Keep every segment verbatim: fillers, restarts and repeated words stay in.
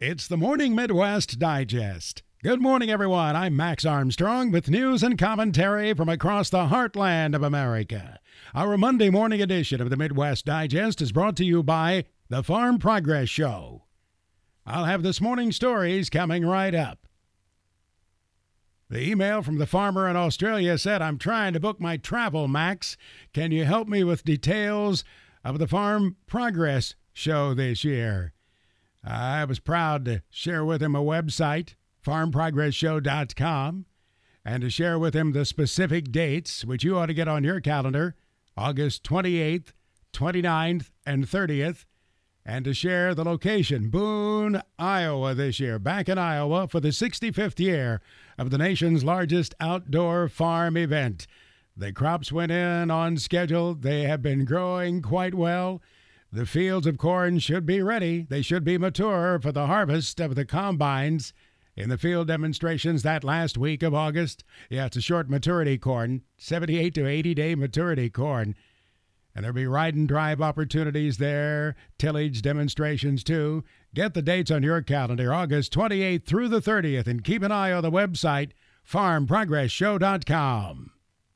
It's the Morning Midwest Digest. Good morning, everyone. I'm Max Armstrong with news and commentary from across the heartland of America. Our Monday morning edition of the Midwest Digest is brought to you by the Farm Progress Show. I'll have this morning's stories coming right up. The email from the farmer in Australia said, I'm trying to book my travel, Max. Can you help me with details of the Farm Progress Show this year? I was proud to share with him a website, farm progress show dot com, and to share with him the specific dates, which you ought to get on your calendar, August twenty-eighth, twenty-ninth, and thirtieth, and to share the location, Boone, Iowa this year, back in Iowa for the sixty-fifth year of the nation's largest outdoor farm event. The crops went in on schedule. They have been growing quite well. The fields of corn should be ready. They should be mature for the harvest of the combines in the field demonstrations that last week of August. Yeah, it's a short maturity corn, seventy-eight to eighty day maturity corn. And there'll be ride and drive opportunities there, tillage demonstrations too. Get the dates on your calendar, August twenty-eighth through the thirtieth, and keep an eye on the website, farm progress show dot com.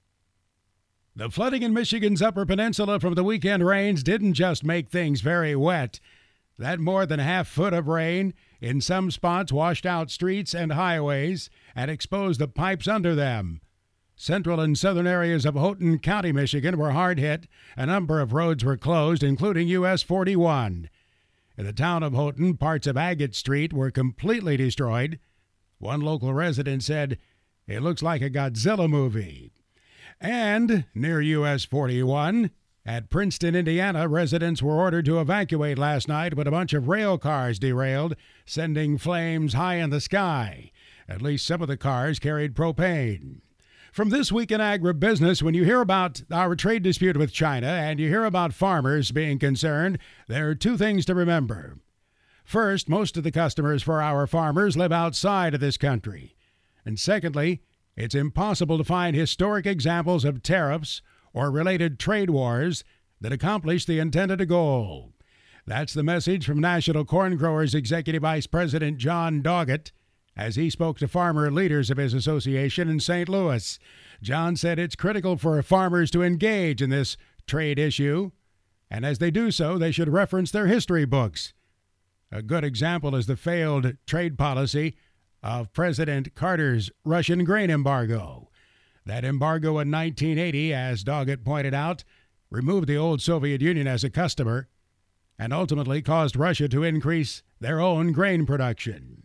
The flooding in Michigan's Upper Peninsula from the weekend rains didn't just make things very wet. That more than half foot of rain in some spots washed out streets and highways and exposed the pipes under them. Central and southern areas of Houghton County, Michigan were hard hit. A number of roads were closed, including U S forty-one. In the town of Houghton, parts of Agate Street were completely destroyed. One local resident said, "It looks like a Godzilla movie." And near U S forty-one, at Princeton, Indiana, residents were ordered to evacuate last night when a bunch of rail cars derailed, sending flames high in the sky. At least some of the cars carried propane. From This Week in Agribusiness, when you hear about our trade dispute with China and you hear about farmers being concerned, there are two things to remember. First, most of the customers for our farmers live outside of this country. And secondly, it's impossible to find historic examples of tariffs or related trade wars that accomplish the intended goal. That's the message from National Corn Growers Executive Vice President John Doggett as he spoke to farmer leaders of his association in Saint Louis. John said it's critical for farmers to engage in this trade issue, and as they do so, they should reference their history books. A good example is the failed trade policy of President Carter's Russian grain embargo. That embargo in nineteen eighty, as Doggett pointed out, removed the old Soviet Union as a customer and ultimately caused Russia to increase their own grain production.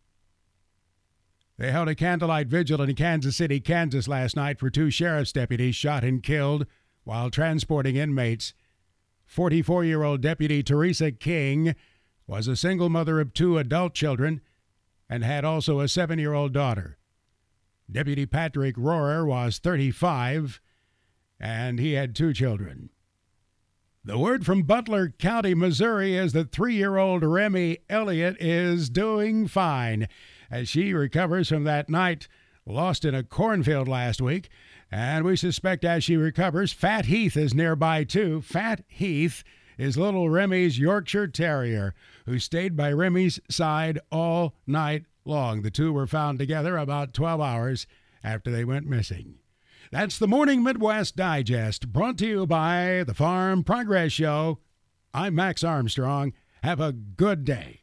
They held a candlelight vigil in Kansas City, Kansas last night for two sheriff's deputies shot and killed while transporting inmates. forty-four-year-old Deputy Teresa King was a single mother of two adult children and had also a seven-year-old daughter. Deputy Patrick Rohrer was thirty-five, and he had two children. The word from Butler County, Missouri, is that three-year-old Remy Elliott is doing fine as she recovers from that night lost in a cornfield last week. And we suspect as she recovers, Fat Heath is nearby too. Fat Heath is little Remy's Yorkshire Terrier, who stayed by Remy's side all night long. The two were found together about twelve hours after they went missing. That's the Morning Midwest Digest, brought to you by the Farm Progress Show. I'm Max Armstrong. Have a good day.